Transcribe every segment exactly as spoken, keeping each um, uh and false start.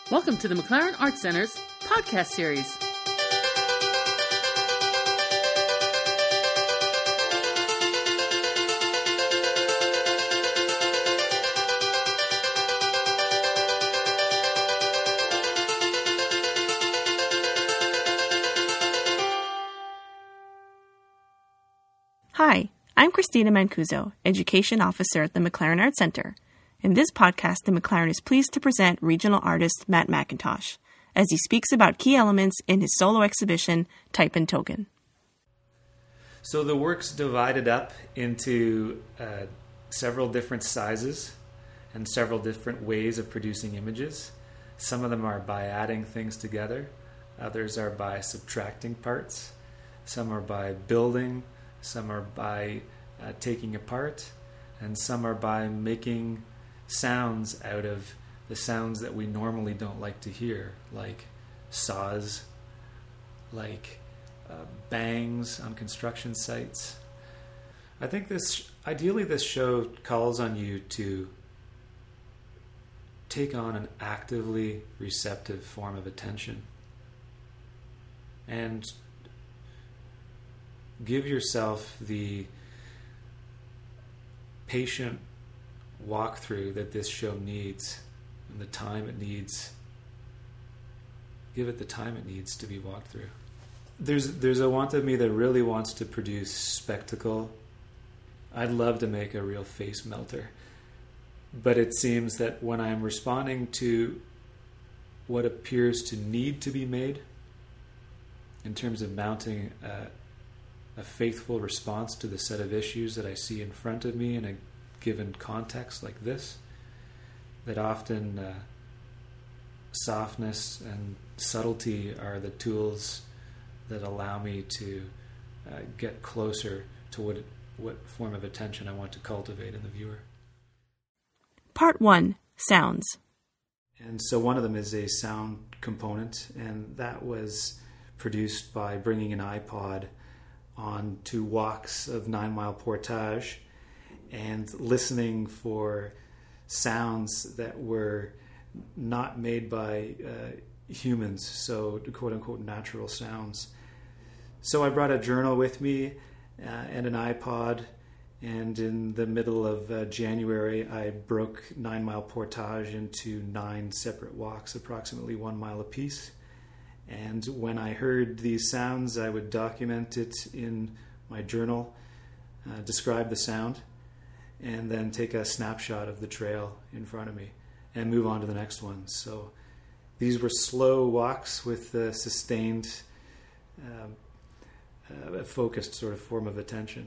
Welcome to the McLaren Arts Center's podcast series. Hi, I'm Christina Mancuso, Education Officer at the McLaren Arts Center. In this podcast, the McLaren is pleased to present regional artist Matt McIntosh as he speaks about key elements in his solo exhibition, Type and Token. So the work's divided up into uh, several different sizes and several different ways of producing images. Some of them are by adding things together. Others are by subtracting parts. Some are by building. Some are by uh, taking apart. And some are by making sounds out of the sounds that we normally don't like to hear, like saws, like uh, bangs on construction sites. I think this, ideally this show calls on you to take on an actively receptive form of attention and give yourself the patient walkthrough that this show needs and the time it needs. Give it the time it needs to be walked through. There's there's a want of me that really wants to produce spectacle. I'd love to make a real face melter. But it seems that when I'm responding to what appears to need to be made in terms of mounting a, a faithful response to the set of issues that I see in front of me in a given context like this, that often uh, softness and subtlety are the tools that allow me to uh, get closer to what what form of attention I want to cultivate in the viewer. Part one, Sounds. And so one of them is a sound component, and that was produced by bringing an iPod on to walks of Nine Mile Portage and listening for sounds that were not made by uh, humans, so quote-unquote natural sounds. So I brought a journal with me uh, and an iPod, and in the middle of uh, January, I broke Nine Mile Portage into nine separate walks, approximately one mile apiece. And when I heard these sounds, I would document it in my journal, uh, describe the sound, and then take a snapshot of the trail in front of me and move on to the next one. So these were slow walks with a sustained, um, uh, focused sort of form of attention.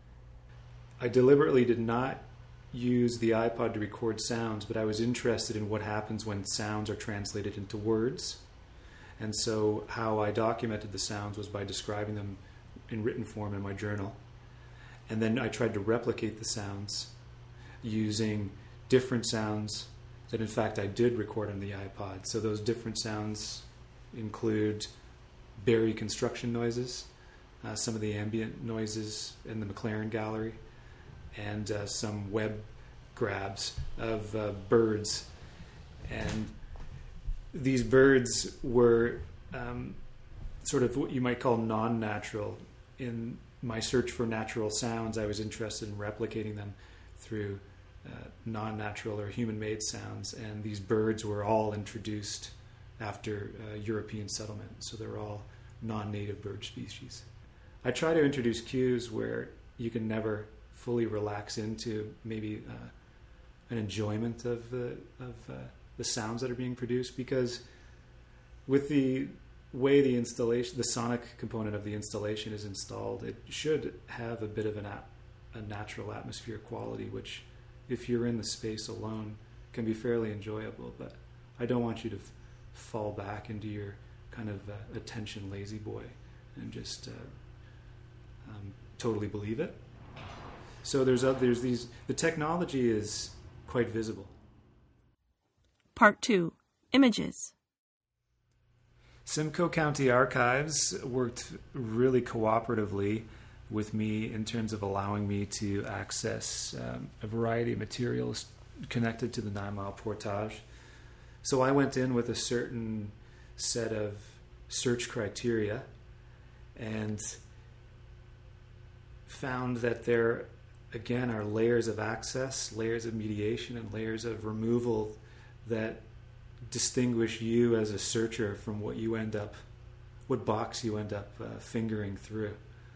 I deliberately did not use the iPod to record sounds, but I was interested in what happens when sounds are translated into words. And so how I documented the sounds was by describing them in written form in my journal. And then I tried to replicate the sounds using different sounds that in fact I did record on the iPod. So those different sounds include Barrie construction noises, uh, some of the ambient noises in the McLaren gallery, and uh, some web grabs of uh, birds. And these birds were um, sort of what you might call non-natural. In my search for natural sounds, I was interested in replicating them through uh, non-natural or human-made sounds, and these birds were all introduced after uh, European settlement, so they're all non-native bird species. I try to introduce cues where you can never fully relax into maybe uh, an enjoyment of the of uh, the sounds that are being produced, because with the way the installation, the sonic component of the installation is installed, it should have a bit of an ap- a natural atmosphere quality, which if you're in the space alone can be fairly enjoyable. But I don't want you to f- fall back into your kind of uh, attention lazy boy and just uh, um, totally believe it. So there's uh, there's these, the technology is quite visible. Part two, Images. Simcoe County Archives worked really cooperatively with me in terms of allowing me to access um, a variety of materials connected to the Nine Mile Portage. So I went in with a certain set of search criteria and found that there, again, are layers of access, layers of mediation, and layers of removal that distinguish you as a searcher from what you end up, what box you end up uh, fingering through.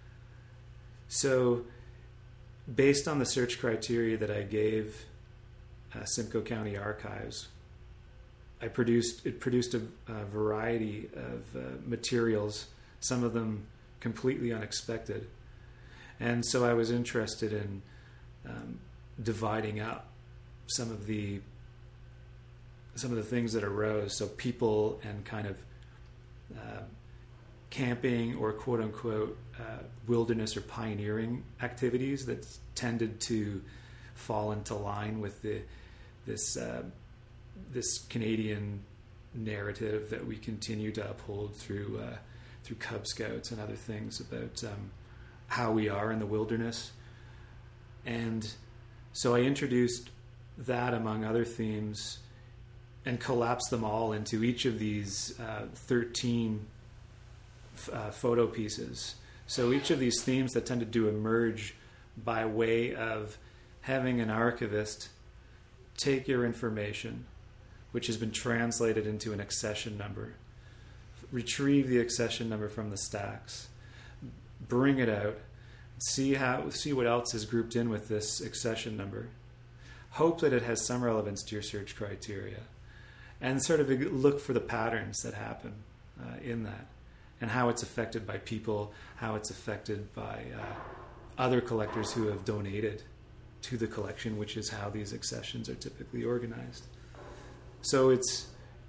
So based on the search criteria that I gave uh, Simcoe County Archives, I produced, it produced a, a variety of uh, materials, some of them completely unexpected. And so I was interested in um, dividing up some of the some of the things that arose. So people and kind of uh, camping or quote unquote uh, wilderness or pioneering activities that tended to fall into line with the this uh, this Canadian narrative that we continue to uphold through uh, through Cub Scouts and other things about um, how we are in the wilderness. And so I introduced that among other themes and collapsed them all into each of these uh, thirteen uh, photo pieces. So each of these themes that tended to emerge by way of having an archivist take your information, which has been translated into an accession number, retrieve the accession number from the stacks, bring it out, see how see what else is grouped in with this accession number, hope that it has some relevance to your search criteria, and sort of look for the patterns that happen uh, in that, and how it's affected by people, how it's affected by uh, other collectors who have donated to the collection, which is how these accessions are typically organized. So it's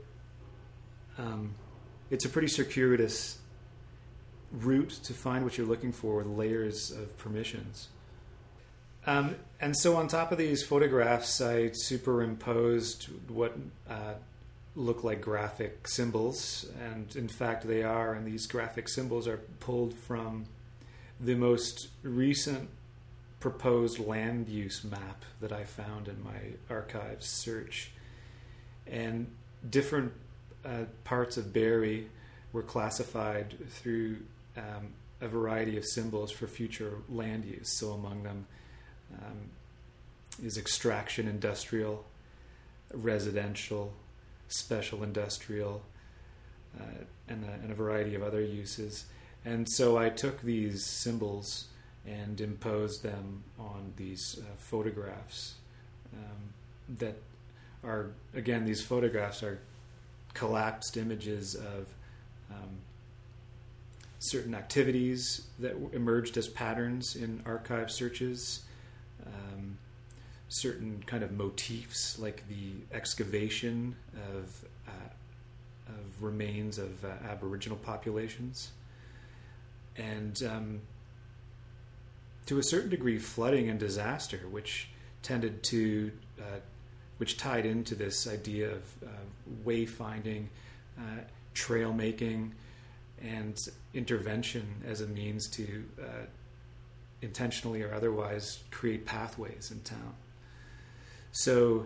um, it's a pretty circuitous route to find what you're looking for with layers of permissions. Um, and so on top of these photographs, I superimposed what uh, look like graphic symbols, and in fact they are, and these graphic symbols are pulled from the most recent proposed land use map that I found in my archives search. And different uh, parts of Barrie were classified through um, a variety of symbols for future land use. So among them um, is extraction industrial, residential, special industrial, uh, and, a, and a variety of other uses. And so I took these symbols and imposed them on these uh, photographs um, that are, again, these photographs are collapsed images of um, certain activities that emerged as patterns in archive searches, um, certain kind of motifs like the excavation of, uh, of remains of uh, Aboriginal populations, and um, to a certain degree flooding and disaster, which tended to uh, which tied into this idea of uh, wayfinding, uh, trail making, and intervention as a means to uh, intentionally or otherwise create pathways in town. So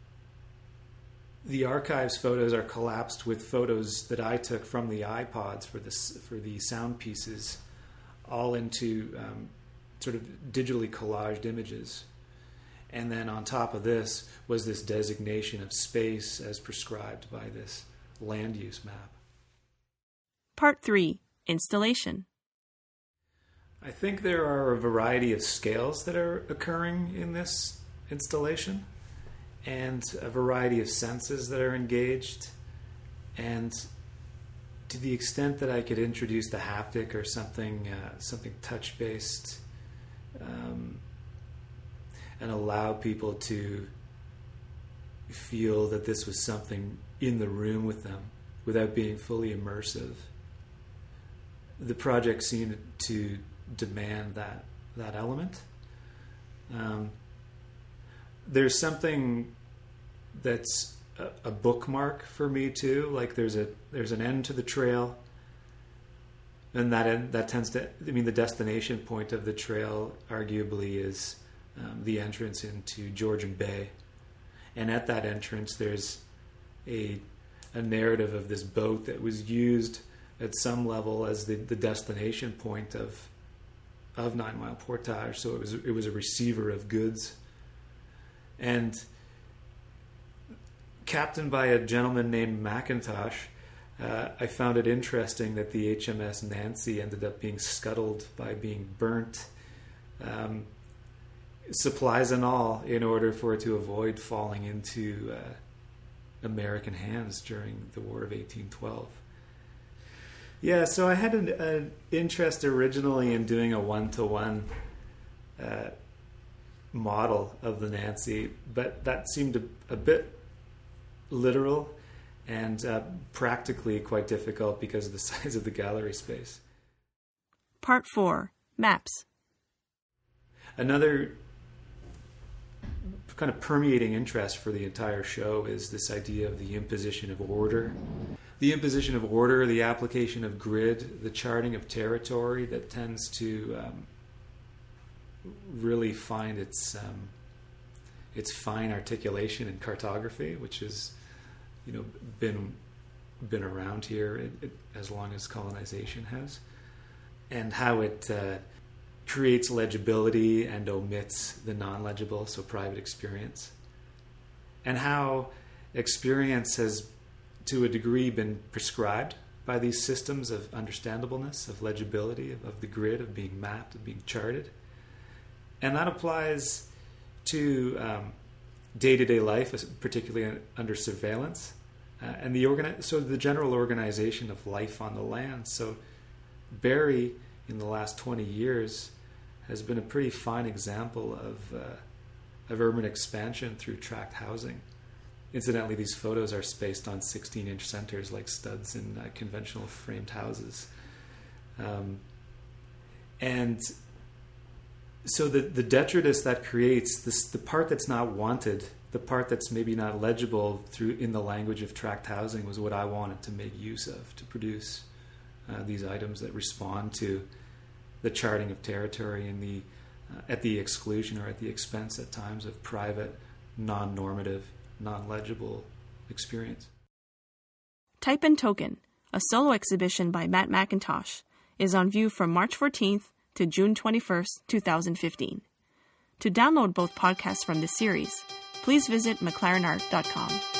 the archives photos are collapsed with photos that I took from the iPods for this for the sound pieces, all into um, sort of digitally collaged images. And then on top of this was this designation of space as prescribed by this land use map. Part three, Installation. I think there are a variety of scales that are occurring in this installation, and a variety of senses that are engaged. And to the extent that I could introduce the haptic or something, uh, something touch-based, um, and allow people to feel that this was something in the room with them without being fully immersive, the project seemed to demand that that element. Um, there's something that's a, a bookmark for me too. Like there's a there's an end to the trail, and that end, that tends to. I mean, the destination point of the trail arguably is um, the entrance into Georgian Bay, and at that entrance there's a a narrative of this boat that was used at some level as the, the destination point of of Nine Mile Portage. So it was it was a receiver of goods, and captained by a gentleman named McIntosh. Uh, I found it interesting that the H M S Nancy ended up being scuttled by being burnt, um, supplies and all, in order for it to avoid falling into uh, American hands during the War of eighteen twelve. Yeah, so I had an, an interest originally in doing a one-to-one uh, model of the Nancy, but that seemed a, a bit literal and uh, practically quite difficult because of the size of the gallery space. Part four. Maps. Another kind of permeating interest for the entire show is this idea of the imposition of order. The imposition of order, the application of grid, the charting of territory that tends to um, really find its um, its fine articulation in cartography, which has, you know, been been around here it, it, as long as colonization has, and how it uh, creates legibility and omits the non-legible, so private experience, and how experience has, to a degree, been prescribed by these systems of understandableness, of legibility, of, of the grid, of being mapped, of being charted. And that applies to um, day-to-day life, particularly under surveillance, uh, and the organi- so the general organization of life on the land. So Barrie, in the last twenty years, has been a pretty fine example of uh, of urban expansion through tract housing. Incidentally, these photos are spaced on sixteen-inch centers like studs in uh, conventional framed houses. Um, and so the, the detritus that creates, this, the part that's not wanted, the part that's maybe not legible through in the language of tract housing, was what I wanted to make use of to produce uh, these items that respond to the charting of territory in the uh, at the exclusion or at the expense at times of private, non-normative, non-legible experience. Type and Token, a solo exhibition by Matt McIntosh, is on view from March fourteenth to June twenty-first, twenty fifteen. To download both podcasts from this series, please visit mclaren art dot com.